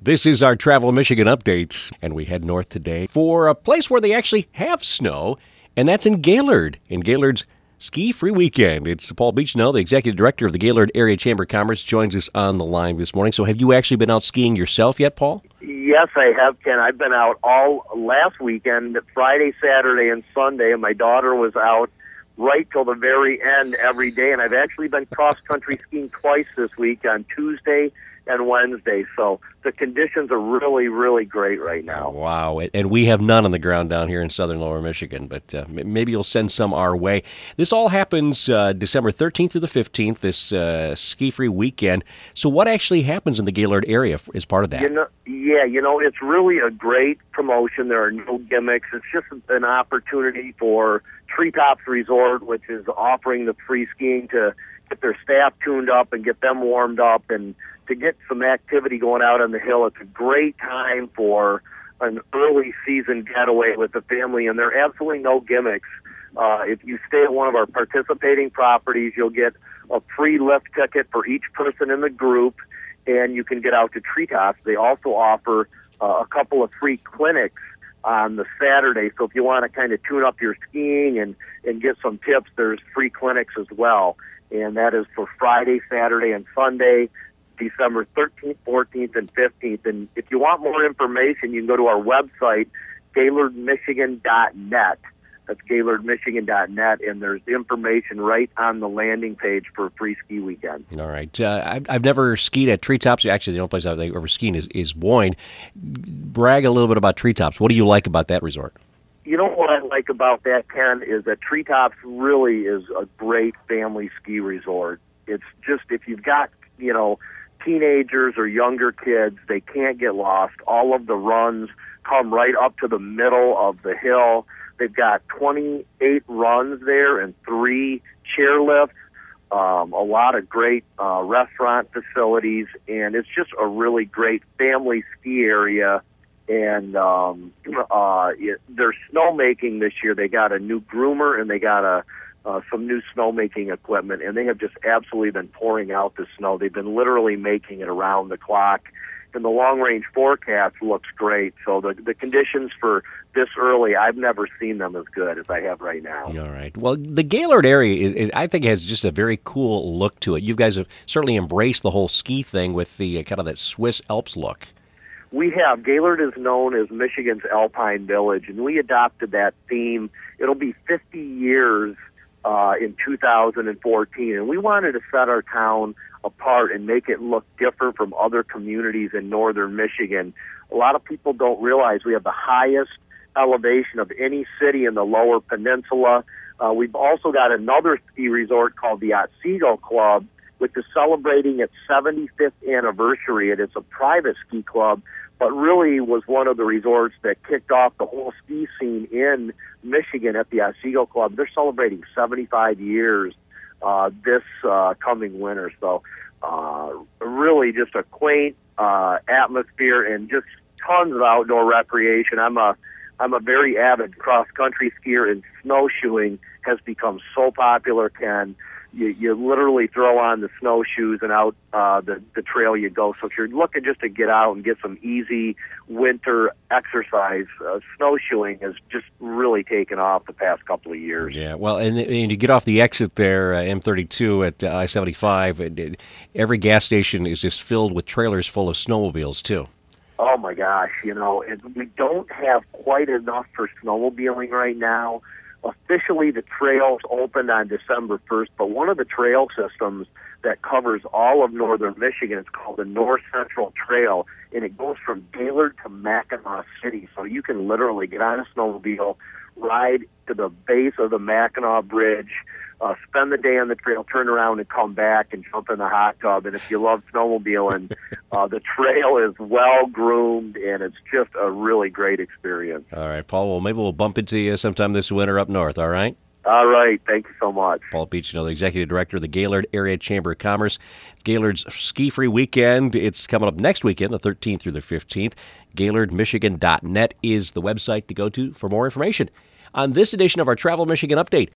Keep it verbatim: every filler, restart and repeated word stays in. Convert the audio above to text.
This is our Travel Michigan update, and we head north today for a place where they actually have snow, and that's in Gaylord, in Gaylord's ski-free weekend. It's Paul Beechnow, the executive director of the Gaylord Area Chamber of Commerce, joins us on the line this morning. So have you actually been out skiing yourself yet, Paul? Yes, I have, Ken. I've been out all last weekend, Friday, Saturday, and Sunday, and my daughter was out right till the very end every day, and I've actually been cross-country skiing twice this week on Tuesday and Wednesday, so the conditions are really, really great right now. Wow, and we have none on the ground down here in southern Lower Michigan, but uh, maybe you'll send some our way. This all happens uh, December thirteenth through the fifteenth, this uh, ski-free weekend. So what actually happens in the Gaylord area as part of that? You know, yeah, you know, it's really a great promotion. There are no gimmicks. It's just an opportunity for Treetops Resort, which is offering the free skiing to get their staff tuned up and get them warmed up and to get some activity going out on the hill. It's a great time for an early season getaway with the family, and there are absolutely no gimmicks. Uh, if you stay at one of our participating properties, you'll get a free lift ticket for each person in the group, and you can get out to Treetops. They also offer uh, a couple of free clinics on the Saturday, so if you want to kind of tune up your skiing and, and get some tips, there's free clinics as well, and that is for Friday, Saturday, and Sunday, December thirteenth, fourteenth, and fifteenth. And if you want more information, you can go to our website, Gaylord Michigan dot net. That's Gaylord Michigan dot net, and there's information right on the landing page for a free ski weekend. All right. Uh, I've, I've never skied at Treetops. Actually, the only place I've ever skied is, is Boyne. Brag a little bit about Treetops. What do you like about that resort? You know what I like about that, Ken, is that Treetops really is a great family ski resort. It's just, if you've got, you know, teenagers or younger kids, they can't get lost. All of the runs come right up to the middle of the hill. They've got twenty-eight runs there and three chairlifts, um, a lot of great uh, restaurant facilities, and it's just a really great family ski area. And um, uh, it, they're snowmaking this year. They got a new groomer and they got a Uh, some new snowmaking equipment, and they have just absolutely been pouring out the snow. They've been literally making it around the clock, and the long-range forecast looks great. So the the conditions for this early, I've never seen them as good as I have right now. All right. Well, the Gaylord area, is, is, I think, has just a very cool look to it. You guys have certainly embraced the whole ski thing with the uh, kind of that Swiss Alps look. We have. Gaylord is known as Michigan's Alpine Village, and we adopted that theme. It'll be fifty years Uh, in two thousand fourteen, and we wanted to set our town apart and make it look different from other communities in northern Michigan. A lot of people don't realize we have the highest elevation of any city in the lower peninsula. Uh, we've also got another ski resort called the Otsego Club, which is celebrating its seventy-fifth anniversary, and it's a private ski club, but really was one of the resorts that kicked off the whole ski scene in Michigan at the Otsego Club. They're celebrating seventy-five years uh, this uh, coming winter. So uh, really just a quaint uh, atmosphere and just tons of outdoor recreation. I'm a I'm a very avid cross-country skier, and snowshoeing has become so popular, Ken. You, you literally throw on the snowshoes and out uh, the, the trail you go. So if you're looking just to get out and get some easy winter exercise, uh, snowshoeing has just really taken off the past couple of years. Yeah, well, and, and you get off the exit there, uh, M thirty-two at uh, I seventy-five, and, and every gas station is just filled with trailers full of snowmobiles, too. Oh, my gosh, you know, and we don't have quite enough for snowmobiling right now. Officially, the trails opened on December first, but one of the trail systems that covers all of northern Michigan is called the North Central Trail, and it goes from Gaylord to Mackinac City. So you can literally get on a snowmobile, ride to the base of the Mackinac Bridge, uh, spend the day on the trail, turn around and come back and jump in the hot tub. And if you love snowmobiling, uh, the trail is well groomed, and it's just a really great experience. All right, Paul, well, maybe we'll bump into you sometime this winter up north, all right? All right. Thank you so much. Paul Beechnow, the executive director of the Gaylord Area Chamber of Commerce. Gaylord's ski-free weekend, it's coming up next weekend, the thirteenth through the fifteenth. Gaylord Michigan dot net is the website to go to for more information. On this edition of our Travel Michigan Update,